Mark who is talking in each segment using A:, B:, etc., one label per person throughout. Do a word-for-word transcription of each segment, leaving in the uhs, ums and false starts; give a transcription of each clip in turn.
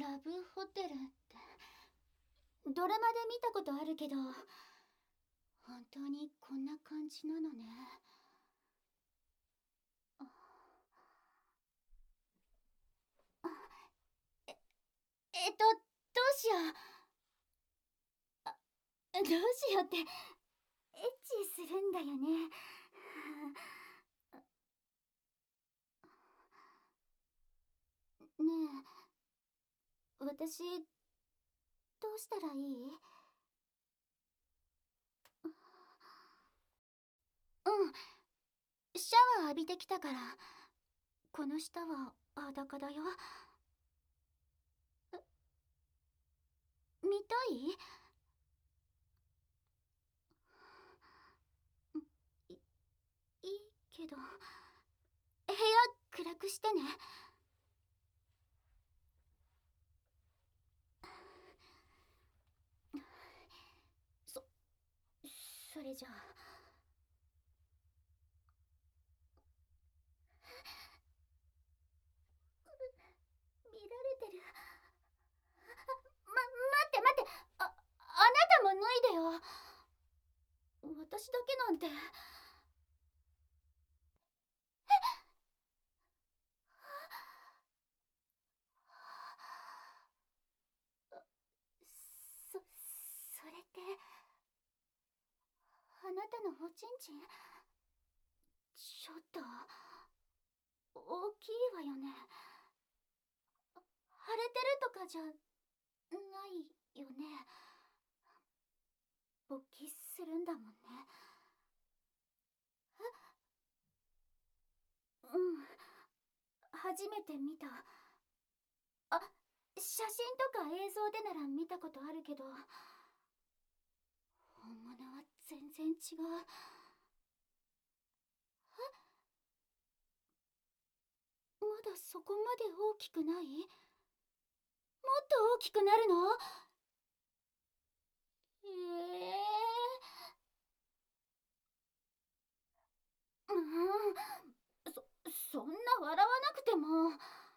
A: ラブホテルってドラマで見たことあるけど、本当にこんな感じなのね。ああええっとどうしよう。あどうしようって、エッチするんだよね。ねえ、私どうしたらいい？うん、シャワー浴びてきたから。この下は裸だよ。見たい？い、いいけど、部屋暗くしてね。そ、それじゃあ。見られてる。ま、待って待って、あ、あなたも脱いでよ。私だけなんて。そ、それって、あなたのおちんちん？ちょっと、大きいわよね。腫れてるとかじゃ、ないよね。勃起するんだもんね。うん、初めて見た。あ、写真とか映像でなら見たことあるけど、本物は全然違う。まだそこまで大きくない？もっと大きくなるの？ええー、うん、そ、そんな笑わなくても。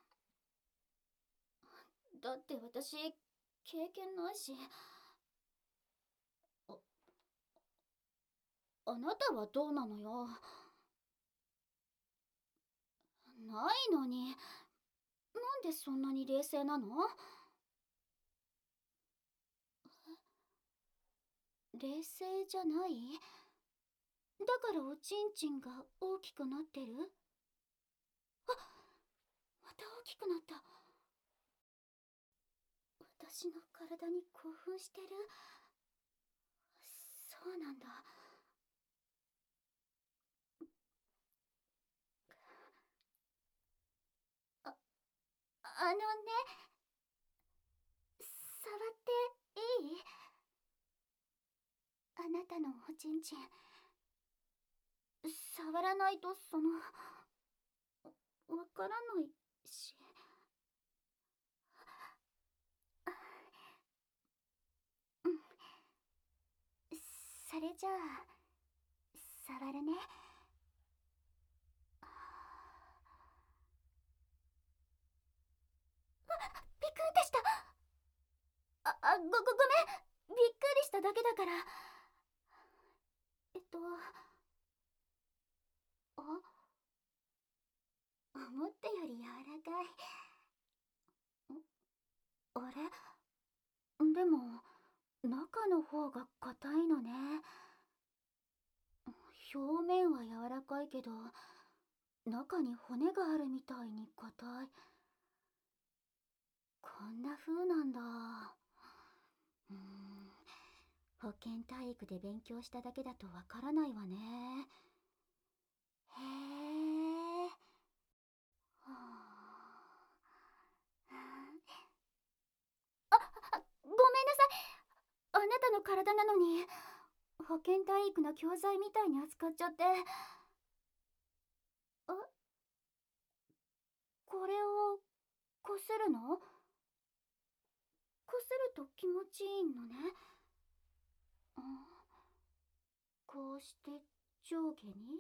A: だって私、経験ないし。あ、あなたはどうなのよ。ないのに、なんでそんなに冷静なの？冷静じゃない？だからおちんちんが大きくなってる？あ、また大きくなった。私の体に興奮してる？そうなんだ。あ、あのね、触っていい？あなたのおちんちん。触らないと、その、わからないし。うん、それじゃあ触るね。びっくりした。あ、あ、ご、ご、ごめん。びっくりしただけだから。えっと、あ、思ったより柔らかい。あれ？でも、中の方が硬いのね。表面は柔らかいけど、中に骨があるみたいに硬い。こんな風なんだ。うーん、保健体育で勉強しただけだとわからないわね。へえ。はあ、あ、ごめんなさい。あなたの体なのに、保健体育の教材みたいに扱っちゃって。あ、これをこするの？こすると気持ちいいのね。うん、こうして上下に。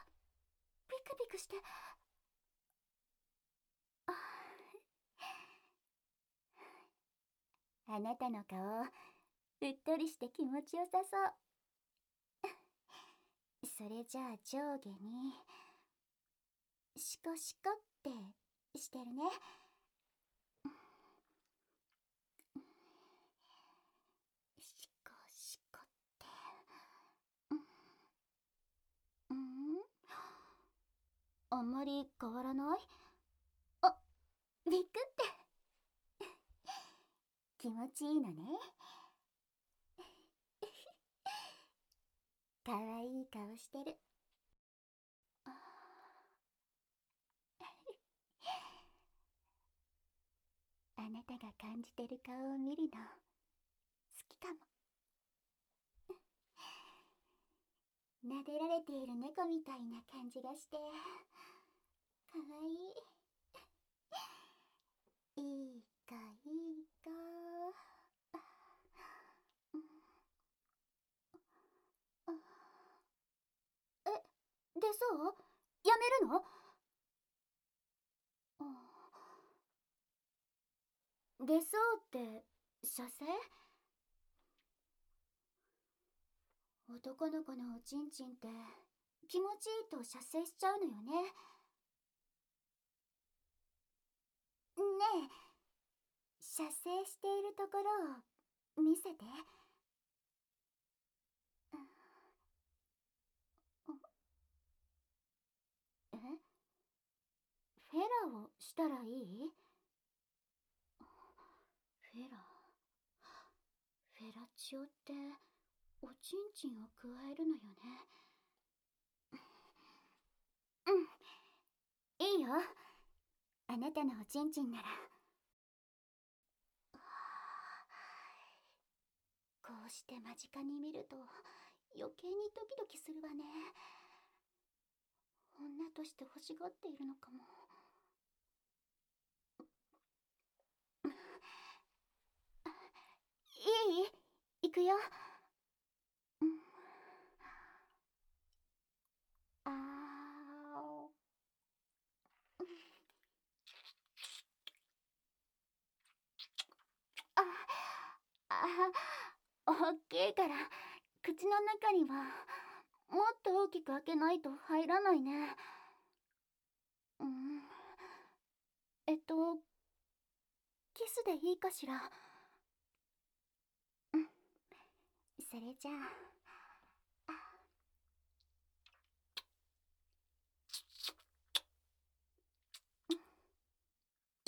A: ピクピクして。あ、 あなたの顔、うっとりして気持ちよさそう。それじゃあ上下に、シコシコってしてるね。シコシコって。うん、あんまり変わらない？あ、びっくって。気持ちいいのね。かわいい顔してる。あなたが感じてる顔を見るの好きかも。撫でられている猫みたいな感じがしてかわいい。いい子いい子。え、でそうやめるの？でそうって射精？男の子のおちんちんって気持ちいいと射精しちゃうのよね。ねえ、射精しているところを見せて。え、フェラをしたらいい？フェラフェラチオっておちんちんを加えるのよね。うん、いいよ。あなたのおちんちんなら。こうして間近に見ると余計にドキドキするわね。女として欲しがっているのかも。いい？行くよ。うん、あー、ああ、大きいから口の中にはもっと大きく開けないと入らないね。うん、えっとキスでいいかしら？うん、それじゃあ。うん、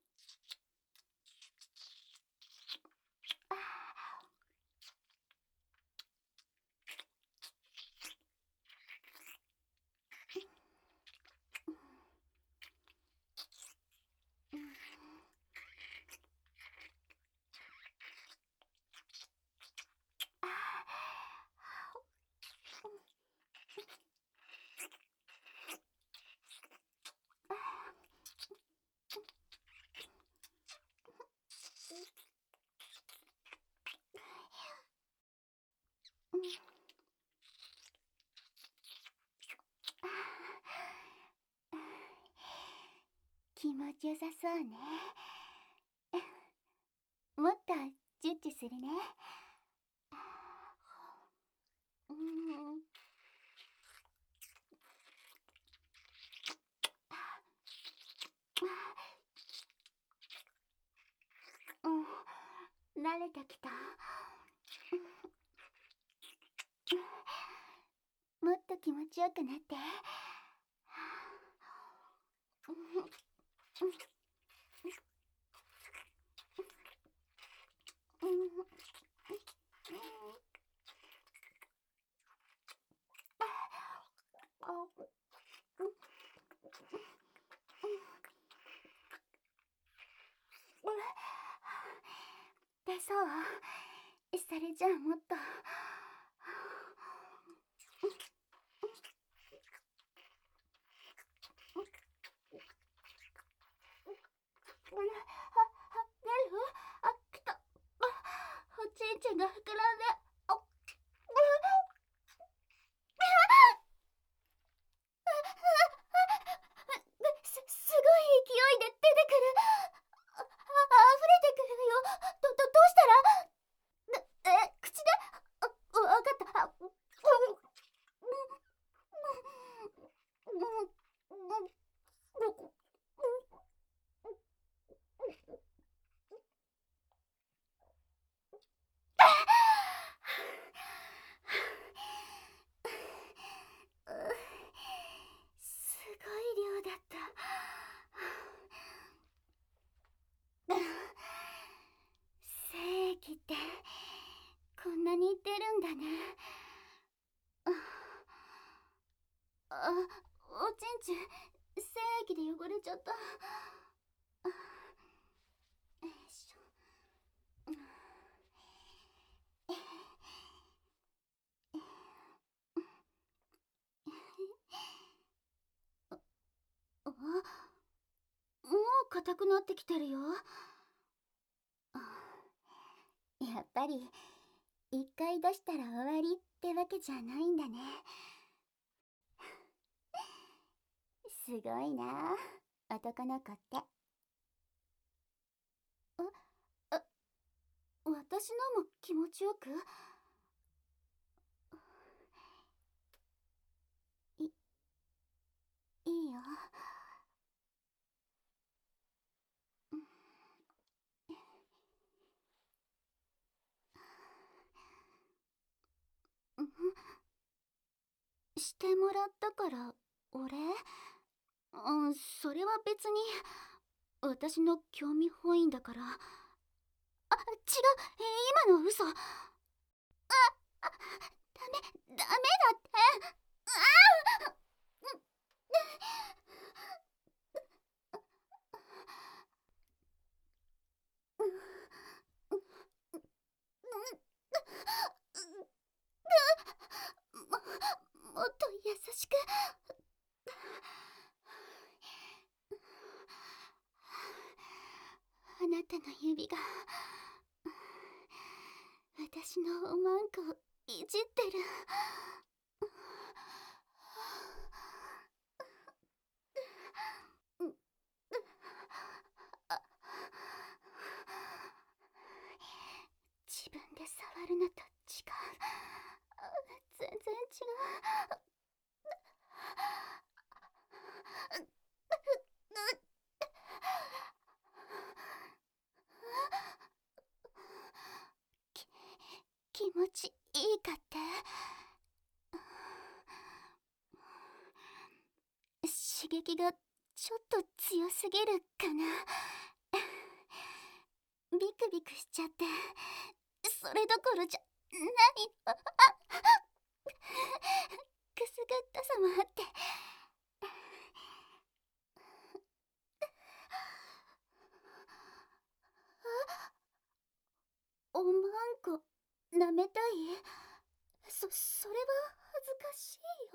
A: 気持ちよさそうね。もっとチュッチュするね。うん、うん、慣れてきた。もっと気持ちよくなって。でそうそれじゃあもっと。出る？あ、来た。おちんちんが膨らんで。あ、す、すごい勢いで出てくる。あ、あ、溢れてくるよ。ど、ど、 おちんちん精液で汚れちゃった。よいしょ。あ、もう硬くなってきてるよ。やっぱり一回出したら終わりってわけじゃないんだね。すごいな、男の子って。あ、あ、私のも気持ちよく。い、いいよ。してもらったからお礼？うん、それは別に私の興味本位だから。あ、違う、今の嘘。あ、あ、ダメ、ダメだって。ああ、も、もっと優しく。あなたの指が私のおまんこをいじってる。自分で触るのと違う。全然違う。き気持ちいいかって？刺激がちょっと強すぎるかな。ビクビクしちゃって、それどころじゃない。あ、くすぐったさもあって。おまんこ舐めたい？そ、それは恥ずかしいよ。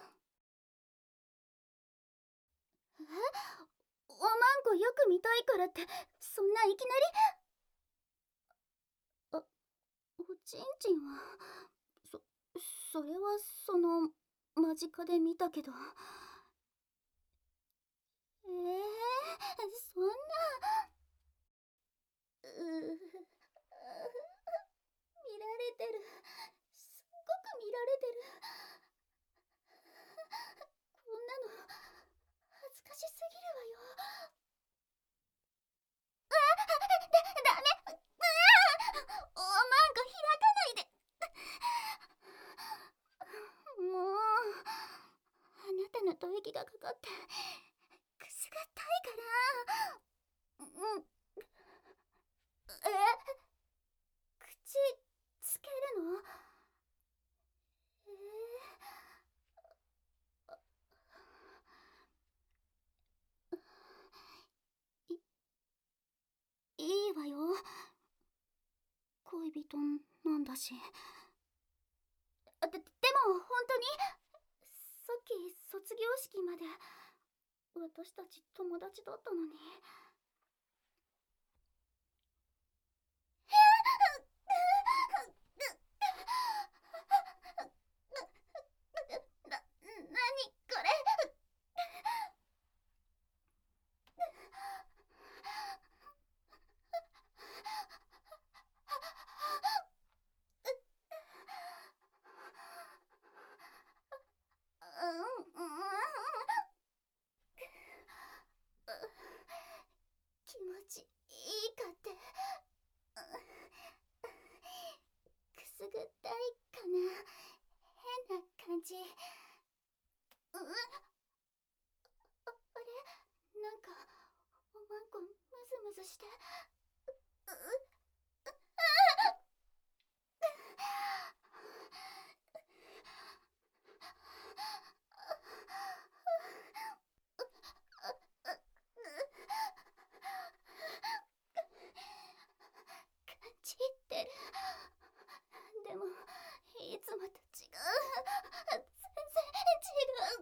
A: え、おまんこよく見たいからってそんないきなり。あ、おちんちんはそ、それはその間近で見たけど。えー、そんな。うー、見られてる。すっごく見られてる。こんなの恥ずかしすぎるわよ。あ、だ、ダメ。うわ、おまんこ開かないで。もう、あなたの吐息がかかってくすぐったいから。うん。え、口つけるの？えー、い、いいわよ。恋人なんだし。で、でも本当にさっき卒業式まで私たち友達だったのに。な、なにこれ。うん、うん、気持ちいいかって。くすぐったいかな。変な感じ。うん、あ、あれ、なんかおまんこムズムズして。う、 全然違う。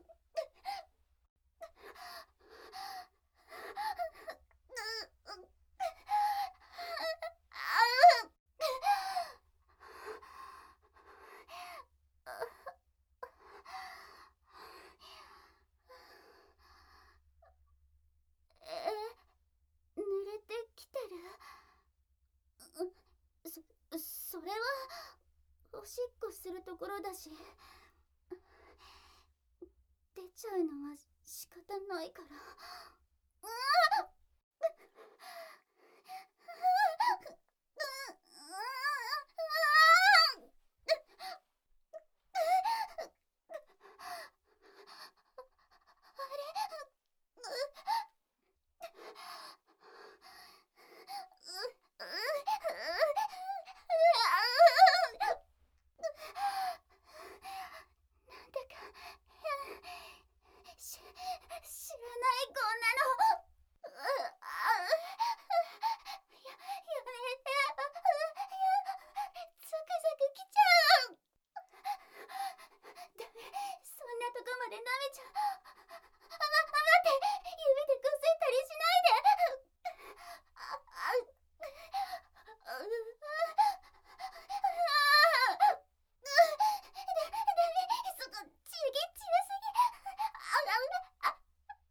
A: え、濡れてきてる。そ、それはおしっこするところだし、出ちゃうのは仕方ないから。なんだかし、知らないこんなの。うあや、やめて。ザクザクきちゃう。ダメ、そんなとこまで舐めちゃう。あ、ま、待って、指でこすったりしないで。あ、あ、う、う、あ、ダメ、そこ、血液強すぎ。あ、あ、あ、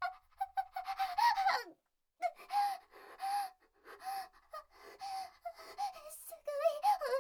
A: すごい。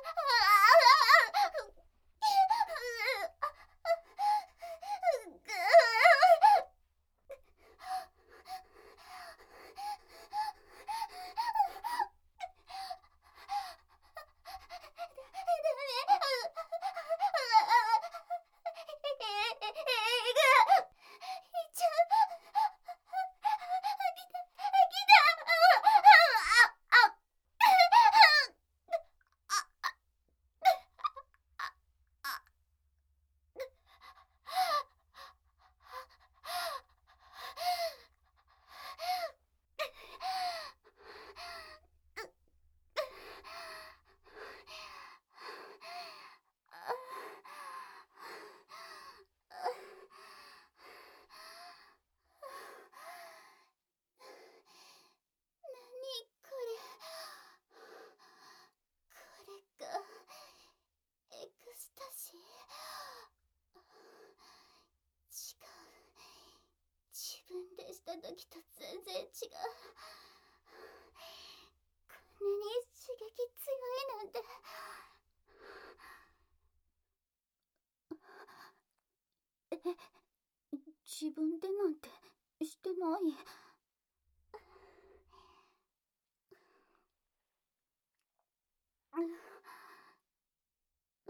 A: これがエクスタシー。違う、自分でした時と全然違う。こんなに刺激強いなんて。え、自分でなんてしてない。うん、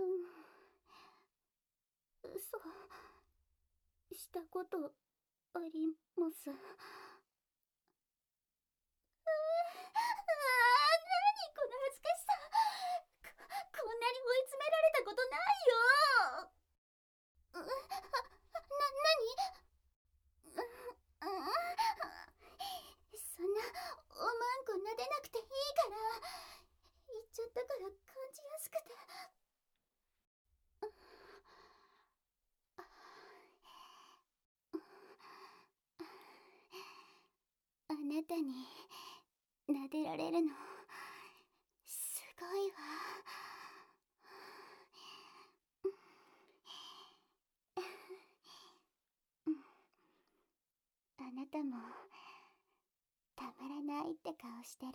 A: 嘘したことあります。ああ、何この恥ずかしさ。こ、こんなに追い詰められたことないよ。う、な、何？う、うん、そんなおまんこ撫でなくていいから。言っちゃったから感じやすくて。あなたに撫でられるのすごいわ。あなたもたまらないって顔してる。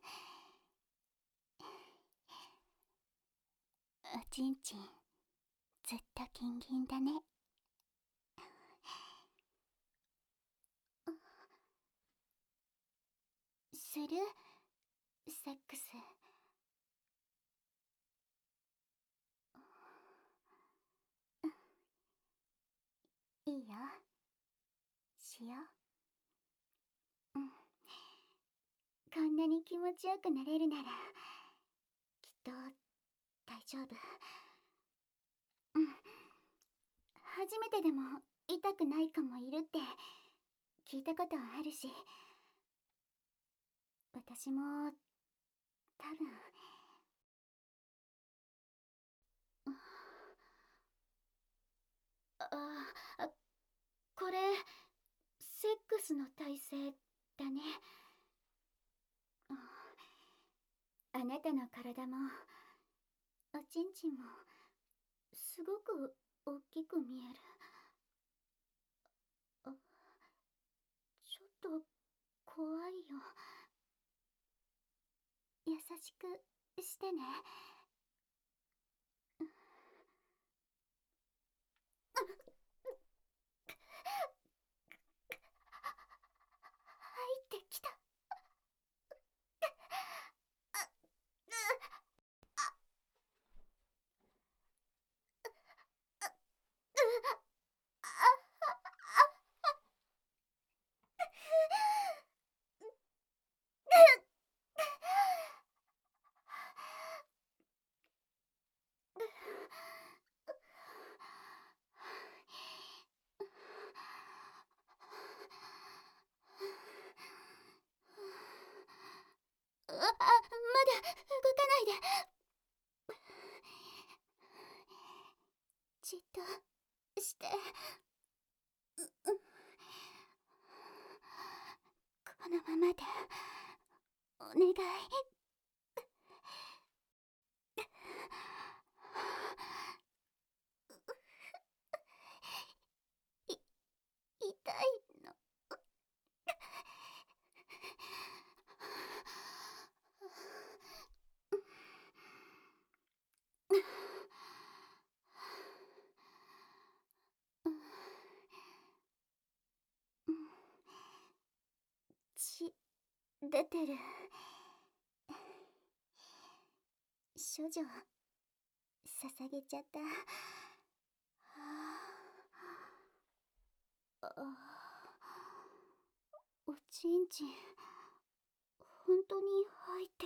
A: おちんちんずっとギンギンだね。する？セックス。いいよ、しよう。うん、こんなに気持ちよくなれるならきっと大丈夫。うん、初めてでも痛くない子もいるって聞いたことあるし、私も多分。 あ、これセックスの体勢だね。あなたの体もおちんちんもすごく大きく見える。あ、ちょっと怖いよ。優しくしてね。入ってきた。あ、まだ動かないで。じっとして。このままでお願い。い、痛いの。血出てる。処女捧げちゃった。あ、おちんちん本当に入ってる。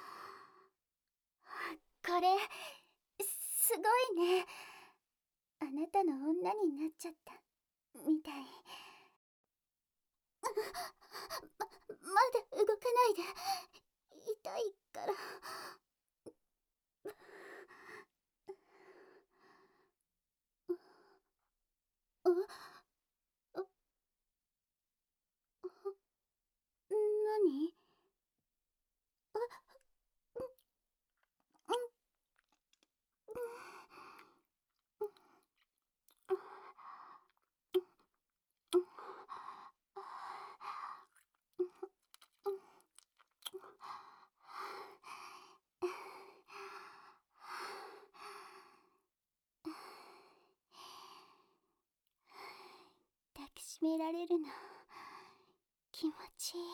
A: これすごいね。あなたの女になっちゃったみたい。ま、まだ動かないで。痛いから。あ、あ、何？あ、うん、抱きしめられるの気持ちいい。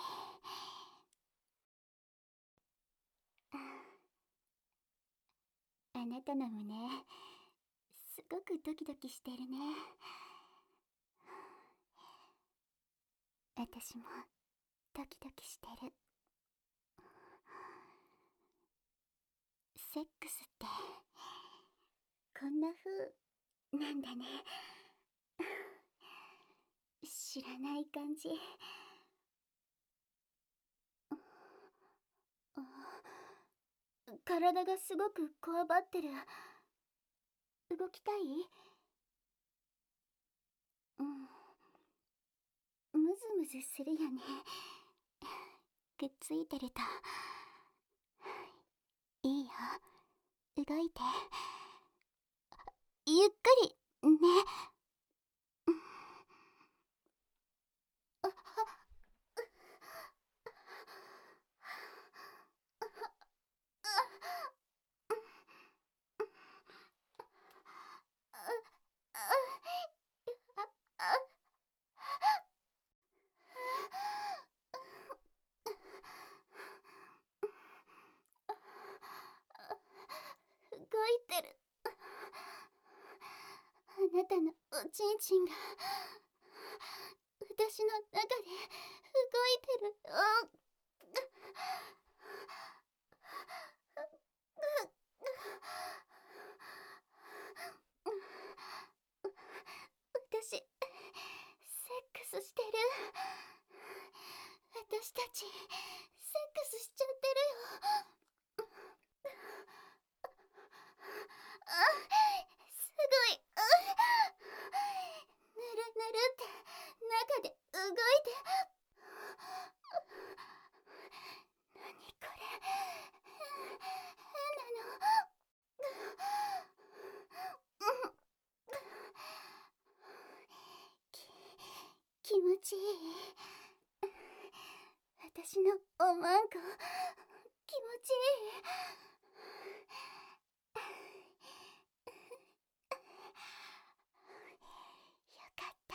A: あなたの胸すごくドキドキしてるね。私もドキドキしてる。セックスってこんな風なんだね。知らない感じ。体がすごくこわばってる。動きたい？うん、ムズムズするよね。くっついてると。いいよ、動いて。ゆっくりね。動いてる。あなたのおちんちんが私の中で動いてる。私セックスしてる。私たちセックスしちゃってるよ。あ、すごい。 ちいい。私のおまんこ気持ちいい。よかった。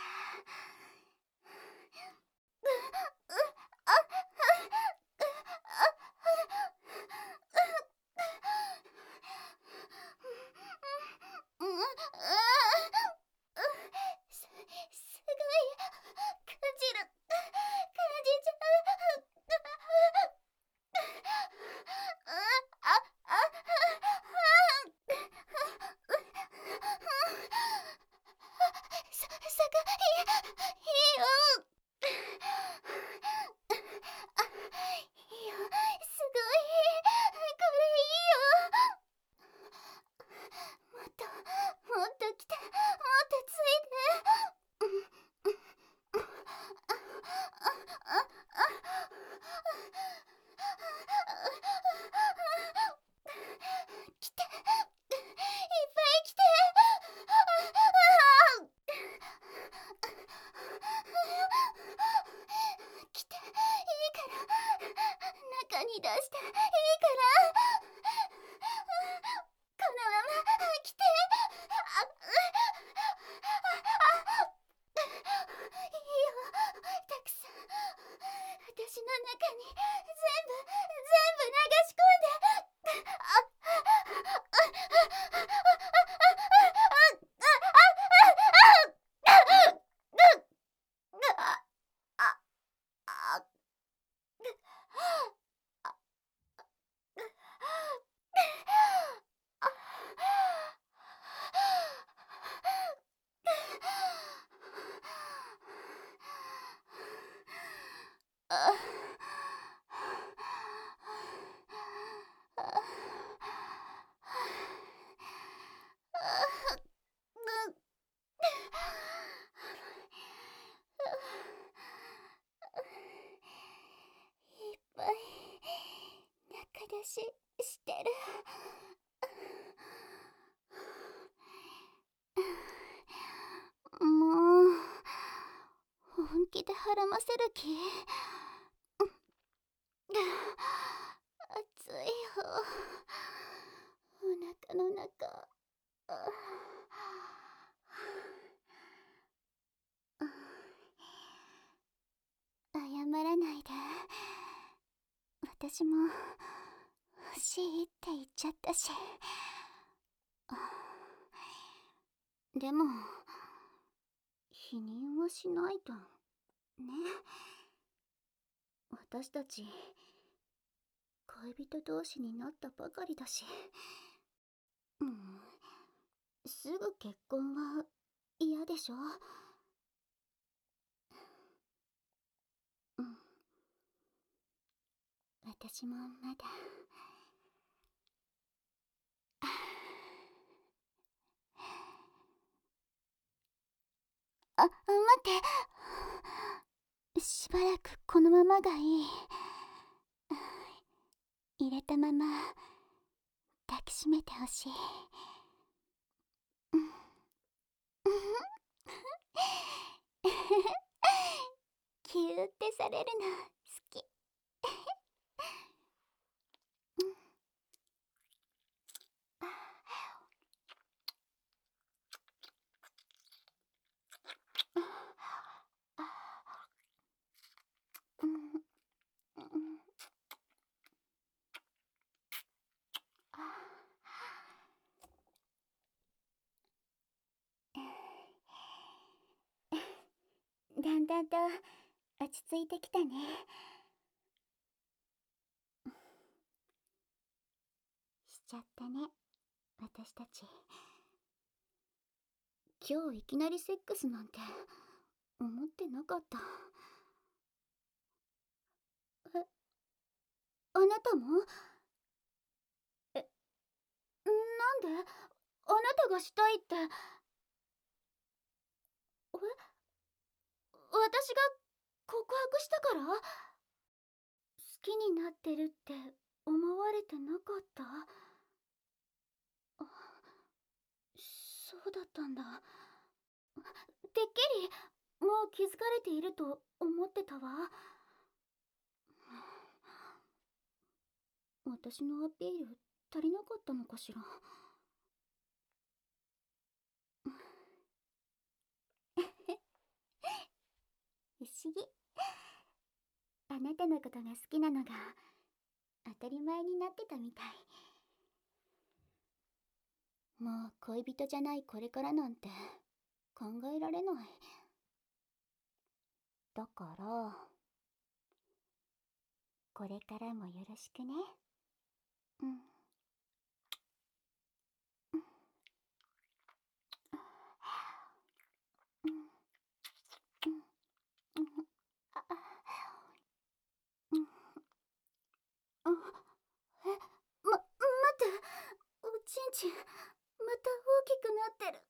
A: うん、うん、す、すごい感じる、感じちゃう。あ、あ、さ、さがいい、いいよ。あ、いいよ、すごい、これいいよ。もっと、もっと来て、もっとついて。来て、いっぱい来て。来て、いいから、中に出していいから、このまま来て。あ、いいよ、たくさん私の中に全部全部流し込んで。あ、いっぱい中出ししてる。もう本気で孕ませる気？熱いよ、お腹の中。謝らないで。私も欲しいって言っちゃったし。でも否認はしないとね。私たち恋人同士になったばかりだし。うん、すぐ結婚は嫌でしょ。うん、私もまだ。あ、待って。しばらくこのままがいい。入れたまま抱きしめてほしい。キューってされるの好き。だんだんと落ち着いてきたね。しちゃったね、私たち。今日いきなりセックスなんて思ってなかった。え、あなたも？え、なんで？あなたがしたいって。え、私が告白したから？好きになってるって思われてなかった？あ、そうだったんだ。てっきりもう気づかれていると思ってたわ。私のアピール足りなかったのかしら。不思議。あなたのことが好きなのが当たり前になってたみたい。もう恋人じゃないこれからなんて考えられない。だからこれからもよろしくね。うん。うんうんうんあうんあえま待って、おちんちんまた大きくなってる。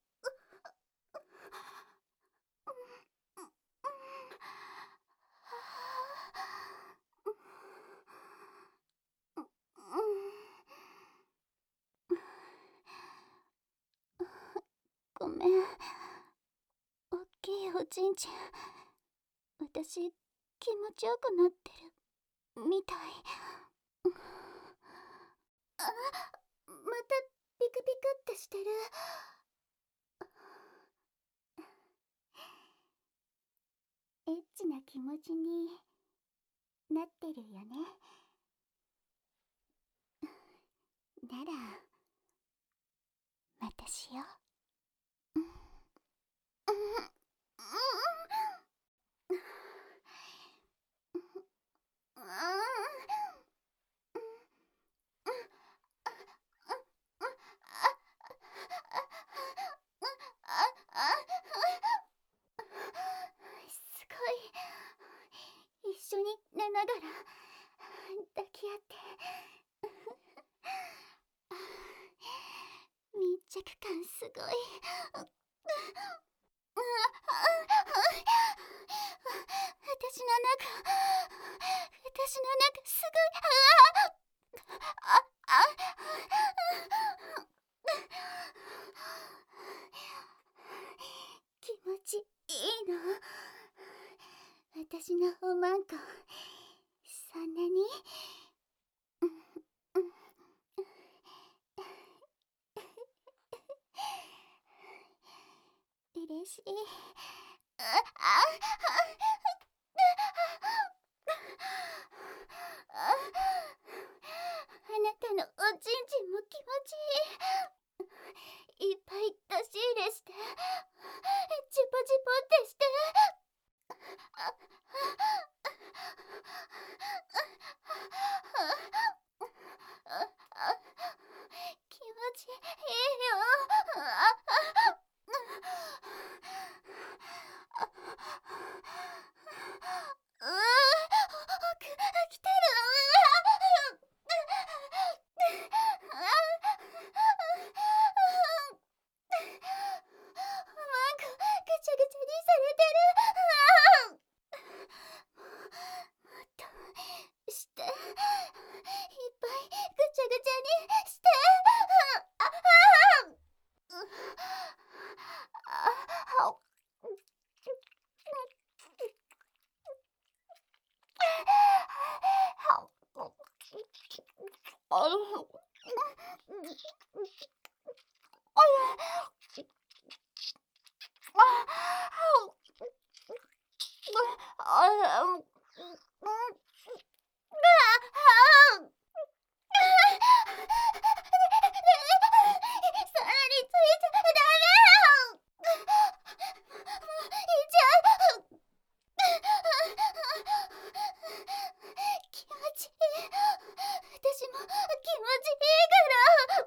A: ごめん、おっきいおちんちん私気持ちよくなってるみたい。あ、またピクピクってしてる。エッチな気持ちになってるよね。ならまたしよう。うんうんうんすごい。一緒に寝ながら抱き合って密着感すごい。私の中私の中すごい。ああ気持ちいいの。私のおまんこそんなに嬉しい。あああなたのおちんちんも気持ちいい。いっぱい出し入れしてチュポチュポってして気持ちいいよ。うーきてる。なんかぐちゃぐちゃにされてる。もっとしていっぱいぐちゃぐちゃにして。さらについちゃダメ。もういいじゃん。気持ちいい。私も気持ちいいから。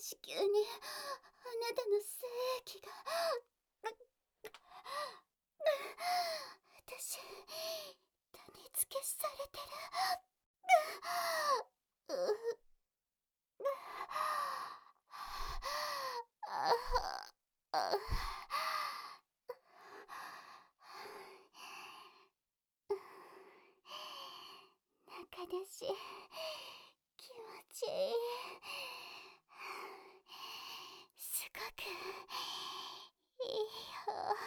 A: 子宮にあなたの精液が。私、種付けされてる。ううああ中出し、気持ちいい。すごくいいよ。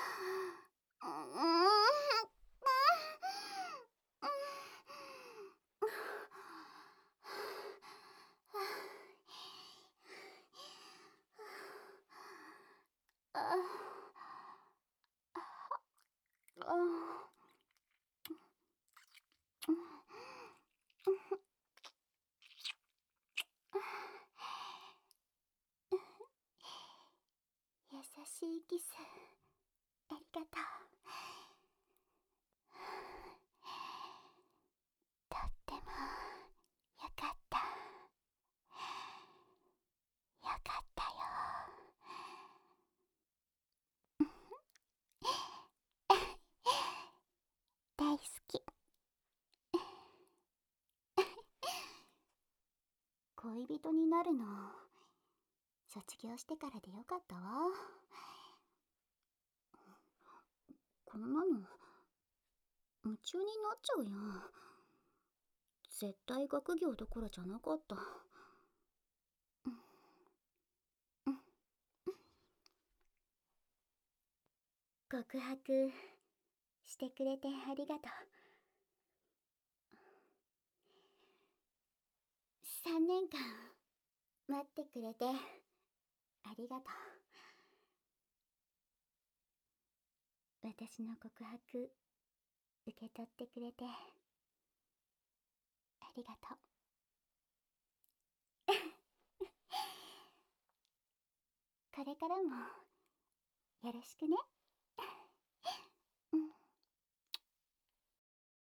A: うんああ優しいキス、ありがとう。とってもよかった。よかったよ。大好き。恋人になるの卒業してからでよかったわ。こんなの夢中になっちゃうよ。絶対学業どころじゃなかった。告白してくれてありがとう。さんねんかん待ってくれてありがとう。私の告白受け取ってくれてありがとう。これからもよろしくね。